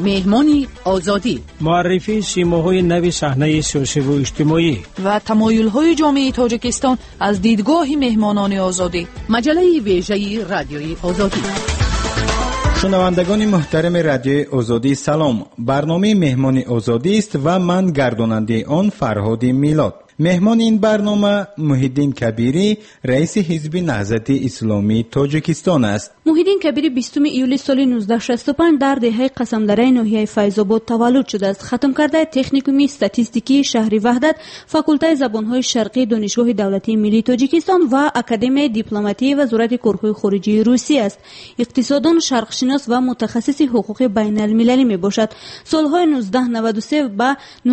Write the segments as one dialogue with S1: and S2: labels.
S1: مهمان آزادی،
S2: معرفی سیماهای نوی صحنه سیاسی و اجتماعی
S1: و تمایل‌های جامعه تاجیکستان از دیدگاه مهمانان آزادی. مجله ویژه رادیوی آزادی.
S3: شنوندگان محترم رادیوی آزادی سلام. برنامه مهمان آزادی است و من گرداننده آن فرهاد میلاد. مهمان این برنامه محیدین کبیری، رئیس حزب نهضت اسلامی تاجیکستان است.
S4: محیدین کبیری 20 ایول سال 1965 در دهه قسمدره ناحیه فیض‌آباد تولد شده است. ختم کرده تکنیکوم استاتیستیکی شهر وحدت، فاکولته زبان‌های شرقی دانشگاه دولتی ملی تاجیکستان و اکادمی دیپلماتی وزارت کارهای خارجه روسیه است. اقتصاددان، شرقشناس و متخصص حقوق بین‌المللی میباشد. سال‌های 1993 و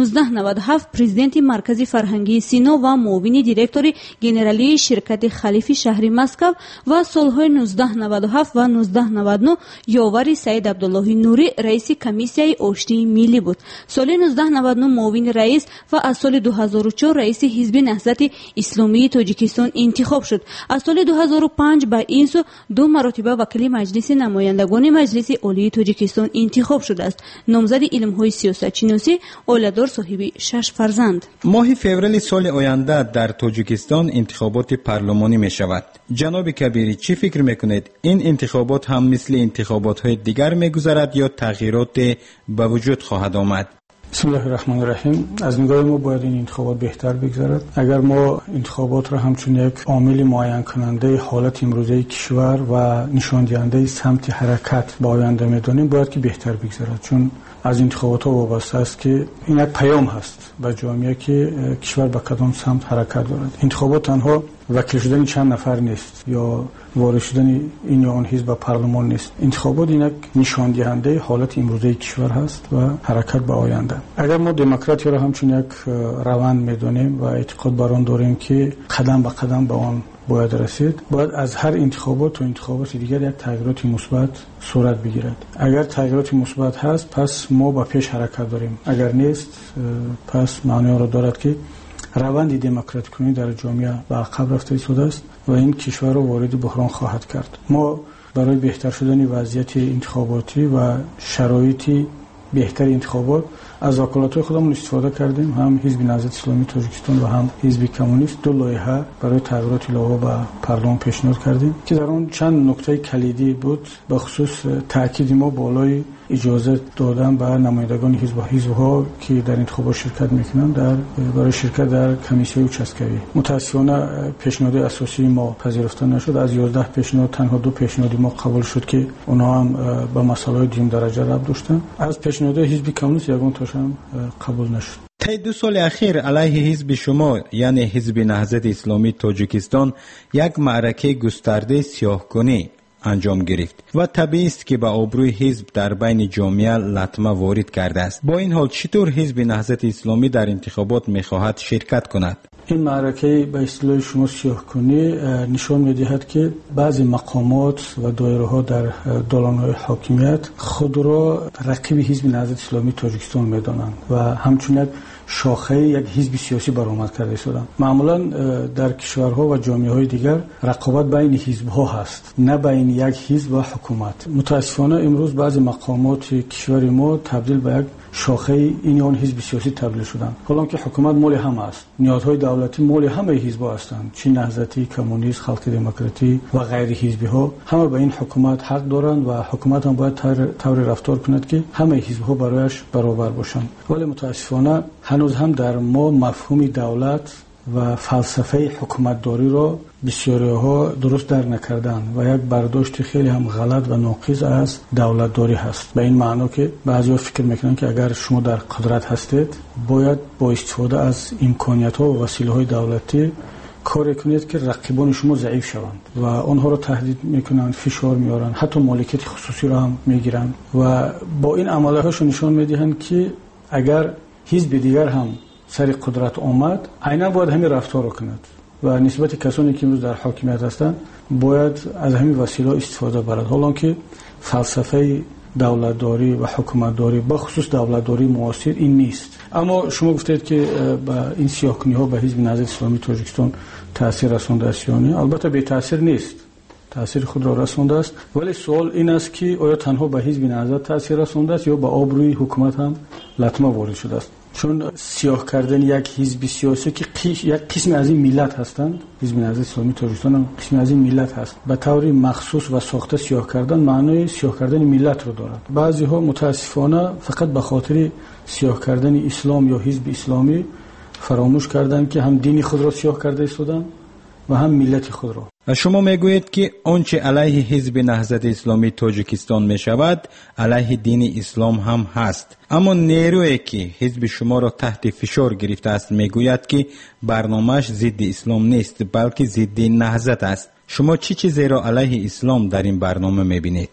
S4: 1997 پرزیدنت مرکز فرهنگی سینا و معاون دیرکتور گنرالی شرکت خلیفی شهر مسکو و سال‌های 1997 و 1999 یاور سید عبدالله نوری رئیس کمیسیای آشتی ملی بود. سال 1999 معاون رئیس و از سال 2004 رئیس حزب نهضت اسلامی تاجیکستان انتخاب شد. از سال 2005 به این سو 2 مرتبه وکیل مجلس نمایندگان مجلس عالی تاجیکستان انتخاب شده است. نامزد علم‌های سیاست شناسی، اولادار، صاحب 6 فرزند.
S3: ماه فوریه سال آینده در تاجیکستان انتخابات پارلمانی می شود. جناب کبیری چی فکر میکنید؟ این انتخابات هم مثل انتخابات های دیگر می گذرد یا تغییرات به وجود خواهد آمد؟
S5: بسم الله الرحمن الرحیم. از نگاه ما باید این انتخابات بهتر بگذرد. اگر ما انتخابات را همچون یک عامل معین کننده حالت امروزی کشور و نشان دهنده سمت حرکت به آینده می‌دانیم، باید که بهتر بگذرد، چون از انتخابات ها وابسته است که این یک پیام هست به جامعه که کشور به کدام سمت حرکت دارد. انتخابات تنها وکیل شدن چند نفر نیست یا وارد شدن این یا آن حزب به پارلمان نیست. انتخابات این یک نشان دهنده حالت امروزی کشور هست و حرکت به آینده. اگر ما دموکراسی را همچون یک روند می‌دانیم و اعتقاد بر آن داریم که قدم به قدم به آن باید رسید، باید از هر انتخابات و انتخابات دیگر یک تغییرات مثبت صورت بگیرد. اگر تغییرات مثبت هست، پس ما با پیش حرکت داریم. اگر نیست، پس معنی را دارد که روند دموکراتیک در جامعه به عقب رفته شده است و این کشور را وارد بحران خواهد کرد. ما برای بهتر شدن وضعیت انتخاباتی و شرایط بهتر انتخابات از وکالت‌های خودمون استفاده کردیم. هم حزب نهضت اسلامی تاجیکستان و هم حزب کمونیست 2 لایحه برای تغییرات لایحه به پارلمان پیشنهاد کردیم که در اون چند نکته کلیدی بود. به خصوص تاکید ما بالای اجازه دادن به نمایندگان حزب‌ها که در انتخابات شرکت می‌کنند برای شرکت در کمیسیون اوچسکوی. متأسفانه پیشنهاد اساسی ما پذیرفته نشد. از 11 پیشنهاد تنها 2 پیشنهاد ما قبول شد که اونها هم به مسائل دوم درجه ربط داشتن. از پیشنهاد حزب کمونیست یگان تاش هم قبول نشد.
S3: طی 2 سال اخیر علیه حزب شما یعنی حزب نهضت اسلامی تاجیکستان یک معرکه گسترده سیاه‌کنی انجام گرفت و طبیعی است که به آبروی حزب در بین جامعه لطمه وارد کرده است. با این حال چطور حزب نهضت اسلامی در انتخابات می‌خواهد شرکت کند؟
S5: این معرکه به اصطلاح شما سیاه‌کنی نشان می‌دهد که بعضی مقامات و دایره‌ها در دالان‌های حاکمیت خود را رقیب حزب نهضت اسلامی تاجیکستان می‌دانند و همچنین شاخه یک حزب سیاسی برآمد کرده شدند. معمولا در کشورها و جامعه‌های دیگر رقابت بین حزب‌ها هست، نه بین یک حزب و حکومت. متأسفانه امروز بعضی مقامات کشور ما تبدیل به یک شاخه این یا آن حزب سیاسی تبدیل شدند. حالا که حکومت مال همه است، نیازهای دولتی مال همه حزب‌ها هستند، چه نهضتی، کمونیست، خلق دموکراتی و غیر حزبی‌ها، همه به این حکومت حق دارند و حکومت هم باید طوری رفتار کند که همه حزب‌ها برایش برابر باشند. ولی متأسفانه هنوز هم در ما مفهوم دولت و فلسفه حکومتداری را بسیاری‌ها درست در نکردن و یک برداشت خیلی هم غلط و ناقص از دولتداری هست. به این معنی که بعضی‌ها فکر می‌کنند که اگر شما در قدرت هستید باید با استفاده از امکانیت‌ها و وسیله‌های دولتی کاری کنید که رقیبان شما ضعیف شوند و آنها را تهدید می‌کنند، فشار می‌آورند، حتی مالکیت خصوصی را هم می‌گیرند و با این عملهاشون نشان می‌دهند که اگر حزب دیگر هم سر قدرت آمد عیناً باید همین رفتار را کند و نسبت کسانی که امروز در حاکمیت هستند باید از همین وسیله استفاده برد. حالا که فلسفه دولتداری و حکومتداری با خصوص دولتداری معاصر این نیست. اما شما گفتید که با این سیاه‌کنی‌ها به حزب نهضت اسلامی تاجیکستان تاثیر رسانده است یا نه؟ البته بی تاثیر نیست. تاثیر خود را رسانده است. ولی سوال این است که آیا تنها به حزب نهضت تاثیر رسانده است یا به آبروی حکومت هم لطمه وارد شده است؟ چون سیاه کردن یک حزب سیاسی که یک قسم از این ملت هستند، حزب نهضت اسلامی تاجیکستان هم قسم از این ملت هست، به طور مخصوص و ساخته سیاه کردن معنای سیاه کردن ملت رو دارد. بعضی ها متاسفانه فقط به خاطر سیاه کردن اسلام یا حزب اسلامی فراموش کردن که هم دین خود را سیاه کرده ایستادند و هم ملت خود را.
S3: شما میگویید که آنچه علیه حزب نهضت اسلامی تاجیکستان می شود علیه دین اسلام هم هست، اما نیرویی که حزب شما را تحت فشار گرفته است میگوید که برنامه‌اش ضد اسلام نیست بلکه ضد نهضت است. شما چه چیزی را علیه اسلام در این برنامه میبینید؟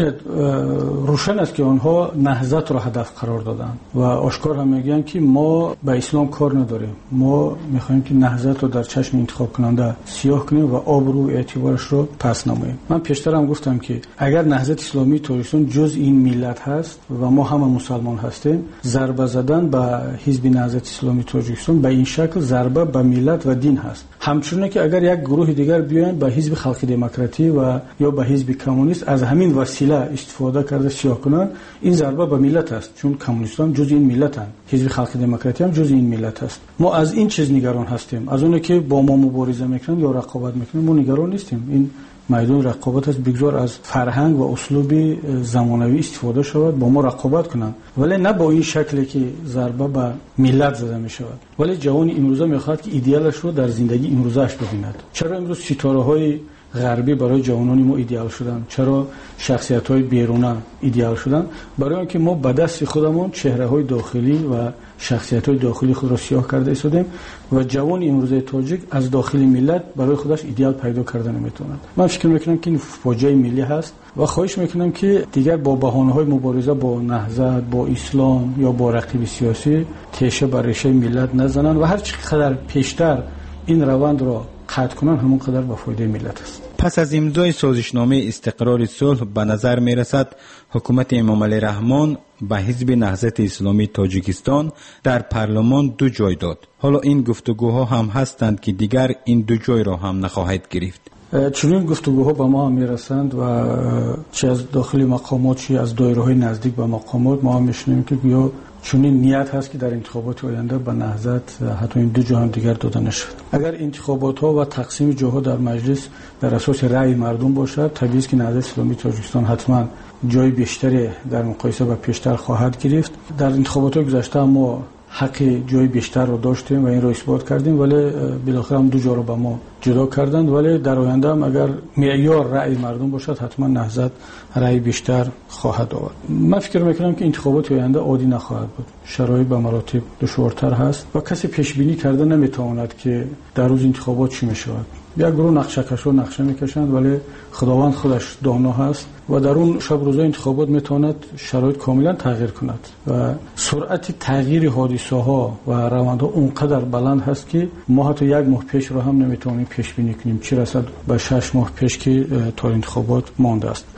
S5: روشن است که آنها نهضت را هدف قرار دادند و آشکار هم میگن که ما به اسلام کار نداریم، ما میخوایم که نهضت رو در چشم انتخاب کننده سیاه کنیم و آبرو اعتبارش رو پس نماییم. من پیشتر هم گفتم که اگر نهضت اسلامی تاجیکستان جز این ملت هست و ما همه مسلمان هستیم، ضربه زدن به حزب نهضت اسلامی تاجیکستان به این شکل ضربه به ملت و دین هست. همچنین که اگر یک گروه دیگر بیاین به حزب خلق دموکراتی و یا به حزب کمونیست از همین وسیله استفاده کرده سیاه کنن، این ضربه به ملت است، چون کمونیستان جز این ملتن، حزب خلق دموکراتی هم جز این ملت است. ما از این چیز نگران هستیم، از اون که با ما مبارزه میکنن یا رقابت میکنن ما نگران نیستیم. این میدان رقابت است، بگذار از فرهنگ و اسلوب زمانوی استفاده شود با ما رقابت کنند، ولی نه با این شکلی که ضربه به ملت زده می شود. ولی جوان امروزه میخواد که ایدئالش رو در زندگی امروزش ببیند. چرا امروز ستاره های غربی برای جوانان ما ایدئال شدن؟ چرا شخصیت های بیرونه ایدئال شدن؟ برای اینکه ما به دست خودمون چهره های داخلی و شخصیت های داخلی خود را سیاه کرده ایستادیم و جوان امروزه تاجیک از داخل ملت برای خودش ایدئال پیدا کرده نمیتوند. من فکر میکنم که این فاجعه ملی هست و خواهش میکنم که دیگر با بهانه های مبارزه با نهضت، با اسلام یا با رقیب سیاسی تیشه بر ریشه ملت نزنن و هر چقدر پیشتر این روند را قطع کنن همون قدر به فایده ملت است.
S3: پس از امضای سازشنامه استقرار صلح به نظر می رسد حکومت امام علی رحمان به حزب نهضت اسلامی تاجیکستان در پارلمان 2 جای داد. حالا این گفتگوها هم هستند که دیگر این 2 جای را هم نخواهد گرفت.
S5: چنین گفتگوها به ما می رسند و چه از داخل مقامات چه از دایره‌های نزدیک به مقامات ما میشنیم که یا چنین نیت هست که در انتخابات آینده به نهضت حتی این 2 جا هم دیگر داده نشد. اگر انتخابات ها و تقسیم جاها در مجلس در اساس رأی مردم باشد، طبیعی است که نهضت اسلامی تاجیکستان حتما جای بیشتری در مقایسه با پیشتر خواهد گرفت. در انتخابات گذشته ما حق جای بیشتر رو داشتیم و این رو اثبات کردیم، ولی بالاخره هم 2 جا رو به ما جدا کردند. ولی در آینده هم اگر معیار رأی مردم باشد حتما نهضت رأی بیشتر خواهد آورد. من فکر میکنم که انتخابات آینده عادی نخواهد بود، شرایط به مراتب دشوارتر هست و کسی پیش بینی کرده نمیتواند که در روز انتخابات چی میشود. یک گروه نقشه نقشه میکشند ولی خداوند خودش دانا هست و در اون شب روز انتخابات میتواند شرایط کاملا تغییر کند و سرعت تغییر حادثه ها و روندها اونقدر بلند هست که ما حتی 1 ماه پیش رو هم نمیتونیم پیش بینی کنیم، چه رسد به 6 ماه پیش که تا انتخابات مانده است.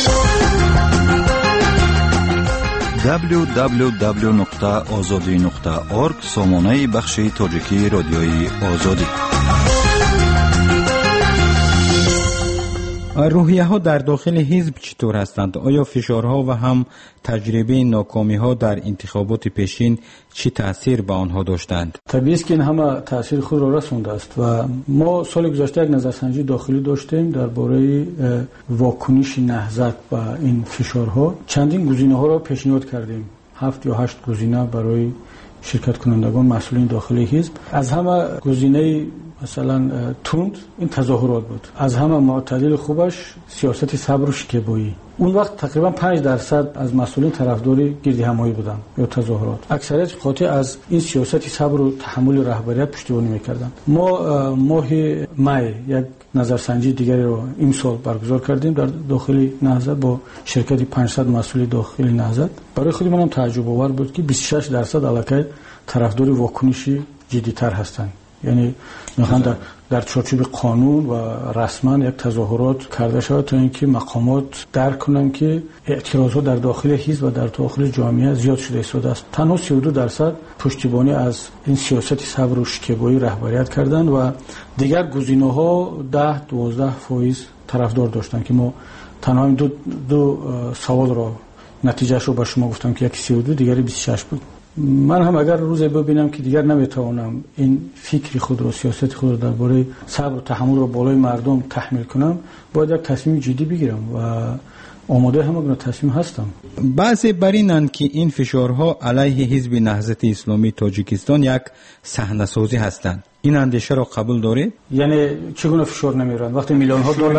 S6: www.azadi.org سامانه بخش تاجیکی رادیوی آزادی.
S3: روحیه ها در داخل حزب چطور هستند؟ آیا فشارها و هم تجربه ناکامی ها در انتخابات پیشین چی تأثیر به آنها داشتند؟
S5: طبیعی است که این همه تأثیر خود را رسونده است و ما سال گذشته یک نظرسنجی داخلی داشتیم درباره واکنش نهضت به این فشارها. چندین گزینه ها را پیشنهاد کردیم، 7 یا 8 گزینه برای شرکت کنندگان مسئولین داخلی حزب. از همه گزینه مثلا تند این تظاهرات بود، از همه معتدل خوبش سیاست صبر و شکیبایی. اون وقت تقریبا 5% از مسئولین طرفداری گردی همایی بودن یا تظاهرات. اکثریت قاطع از این سیاست صبر و تحمل رهبریت پشتیبانی میکردن. ما ماه می یک نظرسنجی دیگری رو امسال برگزار کردیم در داخل نهضت با شرکت 500 مسئول داخل نهضت. برای خود منم تعجب آور بود که 26% علاقه طرفداری واکنشی جدی‌تر هستند. یعنی میخوان در چارچوب قانون و رسما یک تظاهرات کرده شود تا اینکه مقامات درک کنن که اعتراضات در داخل حزب و در داخل جامعه زیاد شده ایستاده است. تنها 32% پشتیبانی از این سیاست صبر و شکیبایی رهبریت کردند و دیگر گزینه‌ها 10-12% طرفدار داشتن که ما تنها این دو سوال رو نتیجهش رو به شما گفتم که یکی 32 دیگری 26 بود. من هم اگر روزی ببینم که دیگر نمیتوانم این فکر خود رو سیاست خود رو درباره صبر و تحمل رو بالای مردم تحمیل کنم، باید یک تصمیم جدی بگیرم و آماده همه تصمیم هستم.
S3: بعضی بر اینند که این فشارها علیه حزب نهضت اسلامی تاجیکستان یک صحنه‌سازی هستند. این اندیشه را قبول دارید؟
S5: یعنی چگونه فشار نمیرن وقتی میلیون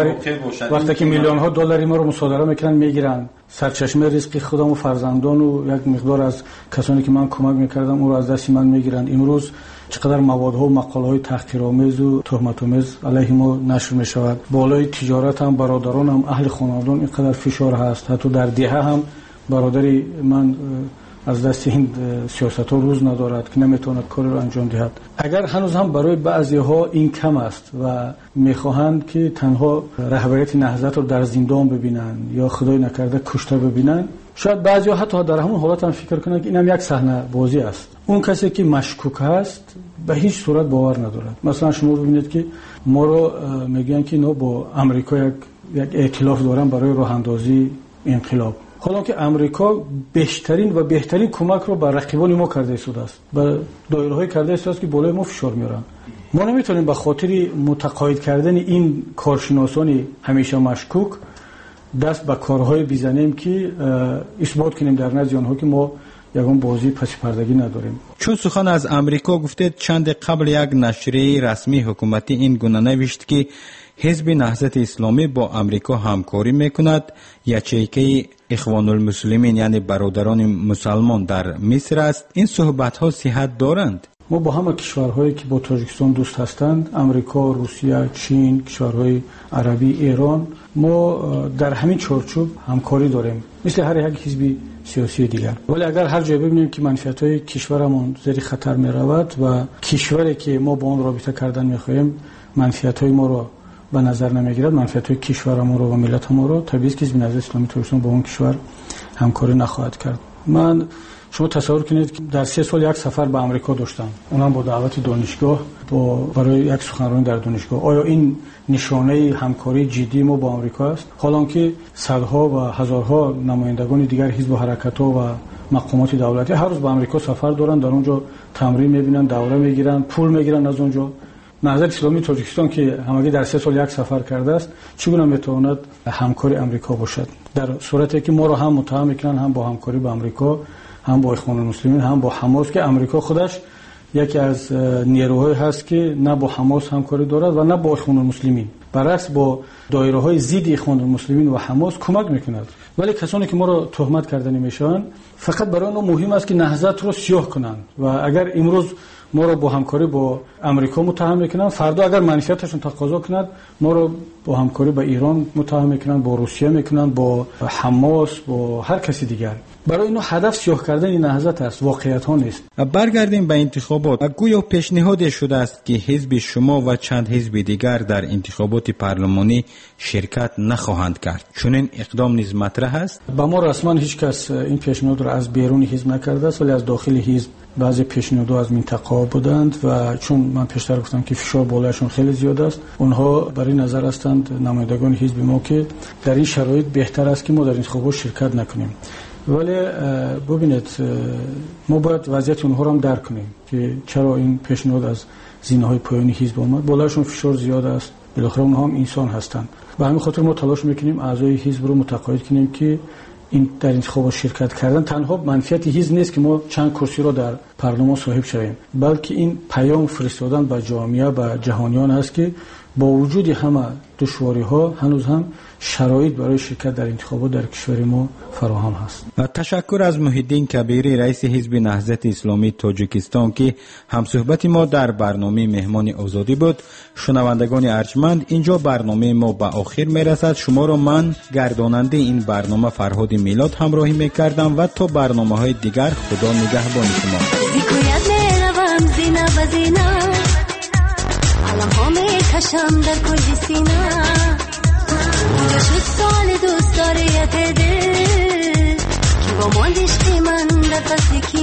S5: ها دلاری ما رو مصادره میکنن میگیرن، سرچشمه رزق خودم و فرزندان و یک مقدار از کسانی که من کمک میکردم اون رو از دست من میگیرن. امروز چقدر موادها و مقاله‌های تحقیرآمیز و تهمت‌آمیز علیه ما نشر میشود. بالای تجارت هم برادران هم اهل خانوادان اینقدر فشار هست. حتی در دهه هم برادری من از دست این سیاست‌ها روز ندارد که نمیتواند کاری را انجام دهد. اگر هنوز هم برای بعضی‌ها این کم است و میخواهند که تنها رهبریت نهضت رو در زندان ببینن یا خدای نکرده کشته ببینن، شاید بعضی‌ها حتی در همون حالت هم فکر کنند که اینم یک صحنه بازی است. اون کسی که مشکوک است به هیچ صورت باور ندارد. مثلا شما ببینید که ما رو میگن که اینا با آمریکا یک ائتلاف دارن برای راه اندازی انقلاب، حالا که امریکا بهترین کمک رو به رقیبان ما کرده است، به دایره‌های کرده است که بالای ما فشار میارن. ما نمیتونیم به خاطر متقاعد کردن این کارشناسان همیشه مشکوک دست به کارهای بزنیم که اثبات کنیم در نزد آنها که ما یگان بازی پس پردگی نداریم.
S3: چون سخن از امریکا گفتید، چند قبل یک نشریه رسمی حکومتی این گونه نوشت که حزب نهضت اسلامی با امریکا همکاری میکند. یچیکه اخوان المسلمین یعنی برادران مسلمان در مصر است. این صحبت ها صحت دارند؟
S5: ما با همه کشورهایی که با تاجیکستان دوست هستند، امریکا، روسیه، چین، کشورهای عربی، ایران، ما در همین چارچوب همکاری داریم مثل هر یک حزب سیاسی دیگر. ولی اگر هر جای ببینیم که منفعت‌های کشورمون زیر خطر می‌رود و کشوری که ما با اون رابطه کردن می‌خواهیم منفعت‌های ما رو به نظر نمیگیرد، منفعت‌های کشور ما رو و ملت ما رو، طبیعی است که حزب نهضت اسلامی تاجیکستان با اون کشور همکاری نخواهد کرد. شما تصور کنید که در 3 سال یک سفر به آمریکا داشتم، اونم با دعوت دانشگاه برای یک سخنرانی در دانشگاه. آیا این نشانه همکاری جدی ما با آمریکا است؟ حالا که صدها و هزارها نمایندگان دیگر حزب و حرکت‌ها و مقامات دولتی هر روز به آمریکا سفر دارن، در اونجا تمرین می‌بینن، دوره می‌گیرن، پول می‌گیرن از اونجا. نهضت اسلامی تاجیکستان که همگی در 3 سال یک سفر کرده است، چگونه میتواند همکاری آمریکا باشد؟ در صورتی که ما رو هم متهم میکنن هم با همکاری با آمریکا، هم با اخوان المسلمین، هم با حماس، که آمریکا خودش یکی از نیروهایی هست که نه با حماس همکاری دارد و نه با اخوان المسلمین، برعکس با دایره‌های ضد اخوان المسلمین و حماس کمک میکند. ولی کسانی که ما رو تهمت کردن میشن فقط برای اونها مهم است که نهضت رو سیاه کنند و اگر امروز ما رو با همکاری با امریکا متهم میکنن، فردا اگر منفعتشون تقاضا کند ما رو با همکاری با ایران متهم میکنن، با روسیه میکنن، با حماس، با هر کسی دیگر. برای اینو هدف سیاه کردن این نهضت است، واقعیت ها نیست.
S3: برگردیم به انتخابات. گویا پیشنهاد شده است که حزب شما و چند حزب دیگر در انتخابات پارلمانی شرکت نخواهند کرد. چنین اقدام نیز مطرح است؟
S5: با ما رسما هیچ کس این پیشنهاد را از بیرون حزب نکرده است، ولی از داخل حزب بعضی پیشنهادها از منطقه بودند و چون من پیشتر گفتم که فشار بالایشون خیلی زیاد است، اونها برای نظر هستند نمایندگان حزب ما که در این شرایط بهتر است که ما در انتخابات شرکت نکنیم. ولی ببینید ما باید وضعیت اونها رو هم درک کنیم که چرا این پیشنهاد از زینه‌های پایانی حزب آمد. بالایشون فشار زیاد است، بالاخره اونها هم انسان هستند. به همین خاطر ما تلاش میکنیم اعضای حزب رو متقاعد کنیم که این در انتخابات شرکت کردن تنها منفعت حزب نیست که ما چند کرسی رو در پارلمان صاحب شویم، بلکه این پیام فرستادن به جامعه، به جهانیان است که با وجود همه دشواری‌ها هنوز هم شرایط برای شرکت در انتخابات در کشور ما فراهم هست.
S3: تشکر از محی‌الدین کبیری، رئیس حزب نهضت اسلامی تاجیکستان که همصحبت ما در برنامه مهمان آزادی بود. شنوندگان ارجمند، اینجا برنامه ما به آخر میرسد. شما را من گرداننده این برنامه فرهاد میلاد همراهی میکردم و تا برنامه‌های دیگر خدا نگهبان شما.
S7: کشم در کل سینا اونجا شد سال دوست داره یه دل که با ماندش که من در فصل